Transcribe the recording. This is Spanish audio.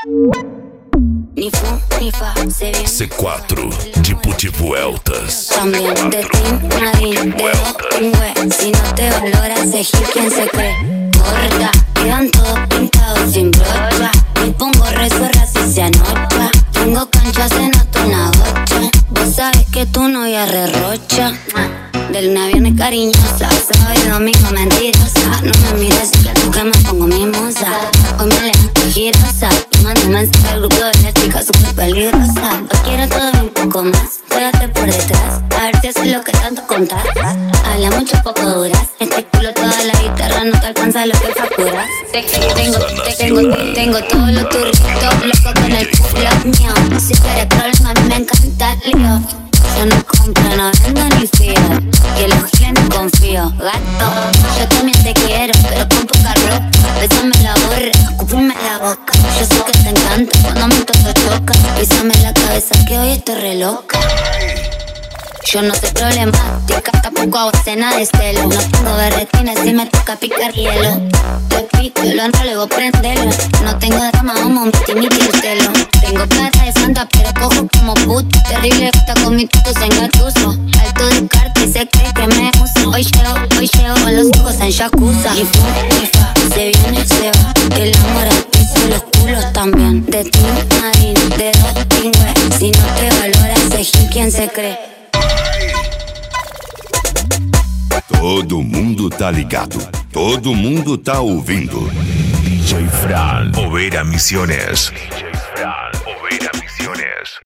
Ni fu, ni fa, se viene. C4, Djibouti Vueltas. También de ti, nadie, de un güey. Si no te valoras, elegir quién se cree. Gorda, quedan todos pintados sin brocha. Me pongo resorra si se anota. Tengo canchas en una bocha. Vos sabes que tu novia re-rocha. Del una viene cariñosa, sábado y domingo mentirosa. No me mires que tú que me pongo mimosa. Hoy me levanto girosa y mando un mensaje al grupo de las chicas súper peligrosas. Hoy quiero todavía un poco más, quédate por detrás, a ver si haces lo que tanto contás. Habla mucho, poco duras, este culo toda la guitarra no te alcanza lo que facturas. Tengo todos los turritos, loco con el culo mío. Si quieres problema, a mí me encanta el lío. Yo no compro, no vendo ni fío. Que los giles no confío, gato. Yo también te quiero, pero con poca ropa. Bésame la borra, escúpeme la boca. Yo sé que te encanta cuando mi todo choca. Bésame la cabeza que hoy estoy re loca. Yo no soy problemática, tampoco hago escena de celo. No tengo berretines y me toca picar hielo. Te pico, lo enrolego, prendelo. No tengo drama, homo, miti, telo. Tengo plata de santa, pero cojo como puta. Terrible gata con mi tuto en gatuso. Alto de carta y se cree que me uso. Hoy llego con los ojos en yakuza. Y fa, se viene, se va. El amor al piso, los culos también. De ti, nadie, de dos, pingüe. Si no te valoras, elegir quién se cree. Todo mundo tá ligado, todo mundo tá ouvindo. DJ Fran, Oveira Misiones. DJ Fran, Oveira Misiones.